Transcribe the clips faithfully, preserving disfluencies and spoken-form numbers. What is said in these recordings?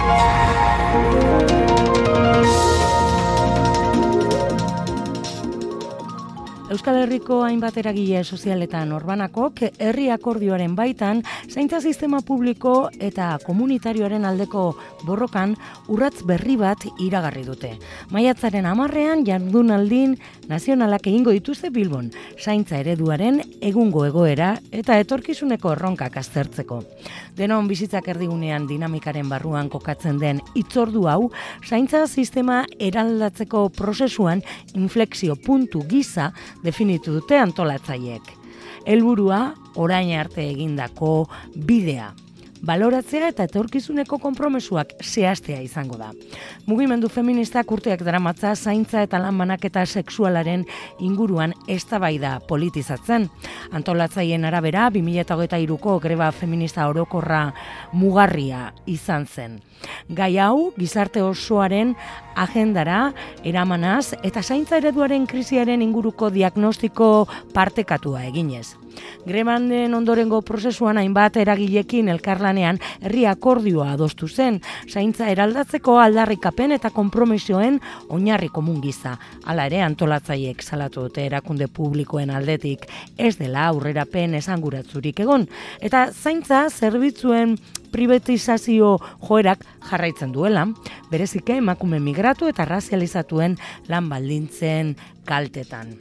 Euskal Herriko hainbat eragile sozialetan orbanakok herri akordioaren baitan zaintza sistema publiko eta komunitarioaren aldeko borrokan urrats berri bat iragarri dute. Maiatzaren hamarrean jardunaldin nazionalak egingo dituzte Bilbon, zaintza ereduaren egungo egoera eta etorkizuneko erronkak aztertzeko. Denon bizitzak erdigunean dinamikaren barruan kokatzen den hitzordu hau, zaintza sistema eraldatzeko prozesuan inflexio puntu gisa definitu dute antolatzaileek. Helburua orain arte egindako bidea, baloratzea eta etorkizuneko konpromesuak zehaztea izango da. Mugimendu feministak urteak daramatza zaintza eta lan banaketa sexualaren inguruan eztabaida politizatzen. Antolatzaileen arabera, bi mila hogeita hiruko greba feminista orokorra mugarria izan zen. Gai hau, gizarte osoaren agendara eramanaz eta zaintza ereduaren krisiaren inguruko diagnostiko partekatua eginez. Grebanden ondorengo prozesuan hainbat eragilekin elkarlanean herri akordioa adostu zen, zaintza eraldatzeko aldarrikapen eta konpromisoen oinarri komun giza. Hala ere, antolatzaileek salatu dute erakunde publikoen aldetik ez dela aurrerapen esanguratsurik egon, eta zaintza zerbitzuen privatizazio joerak jarraitzen duela, berezike emakume migratu eta razializatuen lan baldintzen kaltetan.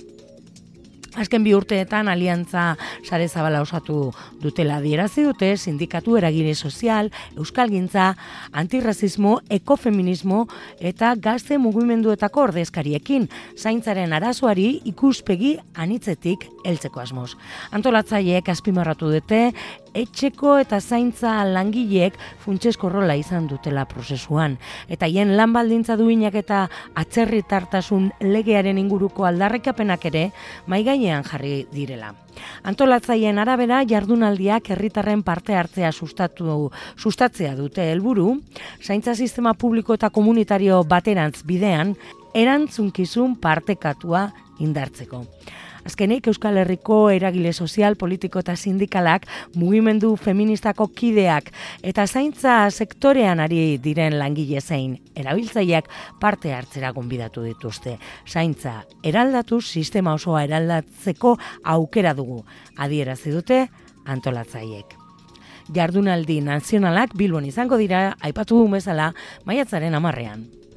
Azken bi urteetan aliantza sare zabala osatu dutela adierazi dute sindikatu, eragile sozial, euskalgintza, antirrazismo, ekofeminismo eta gazte mugimenduetako ordezkariekin zaintzaren arazoari ikuspegi anitzetik heltzeko asmoz. Antolatzaileek azpimarratu dute etxeko eta zaintza langileek funtsezko rola izan dutela prozesuan, eta hien lan baldintza duinak eta atzerritartasun legearen inguruko aldarrikapenak ere mahai gainean jarri direla. Antolatzaileen arabera, jardunaldiak herritarren parte hartzea sustatu, sustatzea dute helburu, zaintza sistema publiko eta komunitario baterantz bidean erantzunkizun partekatua indartzeko. Azkenik, Euskal Herriko eragile sozial, politiko eta sindikalak, mugimendu feministako kideak eta zaintza sektorean ari diren langile zein erabiltzaileak parte hartzera gonbidatu dituzte. Zaintza eraldatu, sistema osoa eraldatzeko aukera dugu, adierazi dute antolatzaileek. Jardunaldi nazionalak Bilbon izango dira, aipatu dugun bezala, maiatzaren hamarrean.